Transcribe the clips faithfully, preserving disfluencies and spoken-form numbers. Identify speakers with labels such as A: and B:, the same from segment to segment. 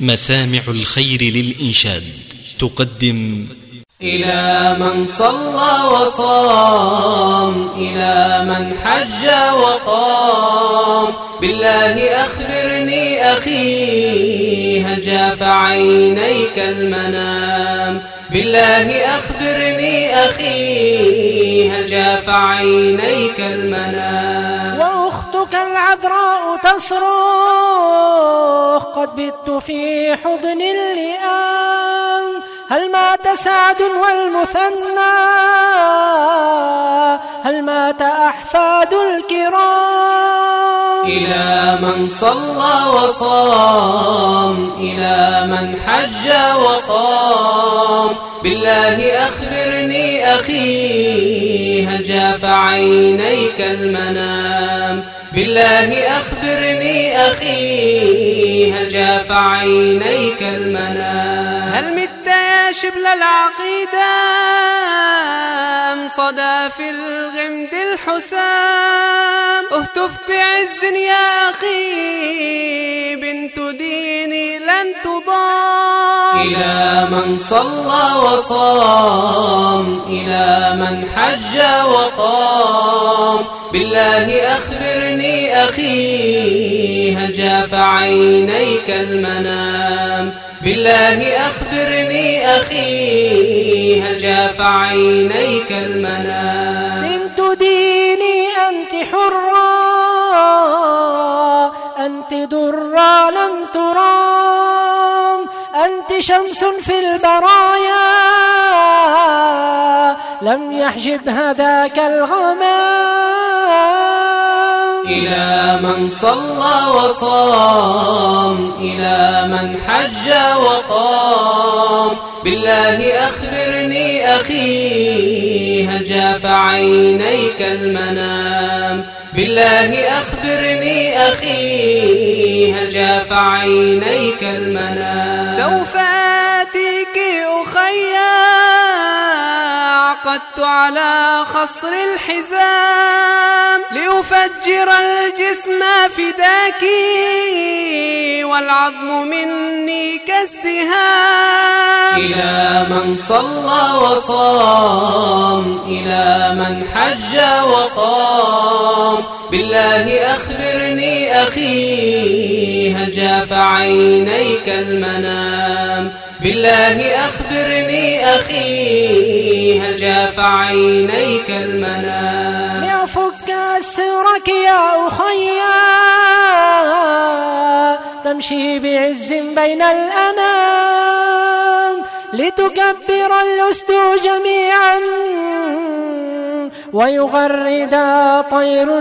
A: مسامع الخير للإنشاد تقدم
B: إلى من صلى وصام، إلى من حج وقام، بالله أخبرني أخي هل جاف عينيك المنام، بالله أخبرني أخي هل جاف عينيك المنام.
C: وأختك العذراء تصرخ قد بت في حضن اللئام، هل مات سعد والمثنى، هل مات أحفاد الكرام.
B: إلى من صلى وصام، إلى من حج وقام، بالله أخبرني أخي هل جاف عينيك المنام، بالله أخبرني أخي هل جاف عينيك المنام.
C: هل مت يا شبل العقيدة أم صدى في الغمد الحسام، اهتف بعز يا أخي بنت ديني لن تضام.
B: إلى من صلى وصام، إلى من حج وقام، بالله أخبرني أخي هل جاف عينيك المنام، بالله أخبرني أخي هل جاف عينيك المنام.
C: بنت ديني أنت حرة، أنت درة لم ترام، أنت شمس في البرايا لم يحجبها ذاك الغمام.
B: إلى من صلى وصام، إلى من حج وقام، بالله أخبرني أخي هل جاف عينيك المنام، بالله أخبرني أخي هل جاف عينيك المنام.
C: سوف آتيك أخيا عقدت على خصر الحزام، لأفجر الجسم فداك والعظم مني كالسهام.
B: إلى من صلى وصام، إلى من حج وقام، بالله أخبرني أخي هل جاف عينيك المنام، بالله أخبرني أخي هل جاف عينيك المنام.
C: لأفك أسرك يا أخيا تمشي بعز بين الأنام، لتكبر الأسد جميعا ويغرد طير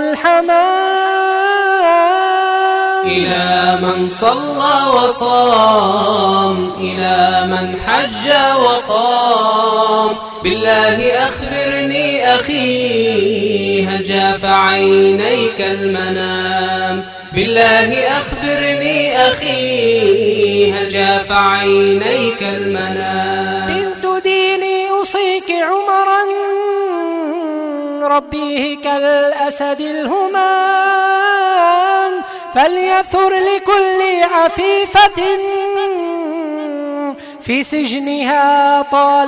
C: الحمام.
B: إلى من صلى وصام، إلى من حج وقام، بالله أخبرني أخي هل جاف عينيك المنام، بالله أخبرني أخي هل جاف عينيك المنام.
C: بنت ديني أوصيك عمرا ربيه كالأسد الهمام، فليثر لكل عفيفة في سجنها طال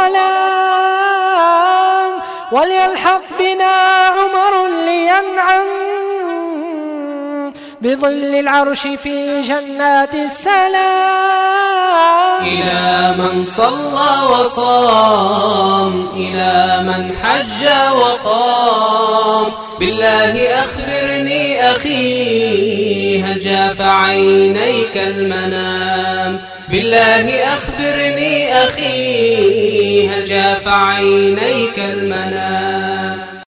C: الظلام، وليلحق بنا عمر لينعم بظل العرش في جنات السلام.
B: إلى من صلى وصام، إلى من حج وقام، بالله أخبرني أخي هل جاف عينيك المنام، بالله أخبرني أخي هل جاف عينيك المنام.